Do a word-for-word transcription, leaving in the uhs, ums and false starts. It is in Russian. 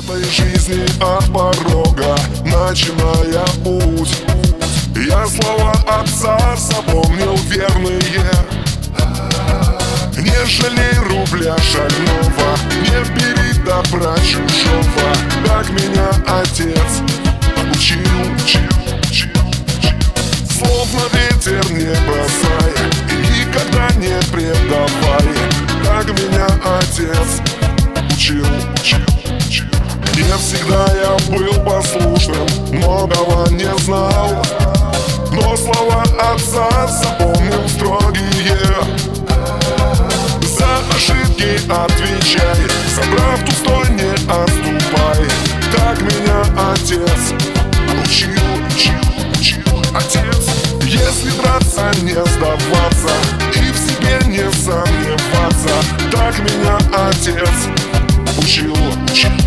этой жизни от порога, начиная путь. Я слова отца запомнил верные: не жалей рубля шального, не бери добра чужого. Так меня отец учил, учил, учил, учил. Словно ветер не бросай и никогда не предавай. Так меня отец учил, учил, учил. Не всегда я был послушным, многого не знал, но слова отца запомнил строгие: за ошибки отвечай, за правду стой, не отступай. Так меня отец учил, учил, учил. Отец, если драться, не сдаваться и в себе не сомневаться. Так меня отец учил, учил.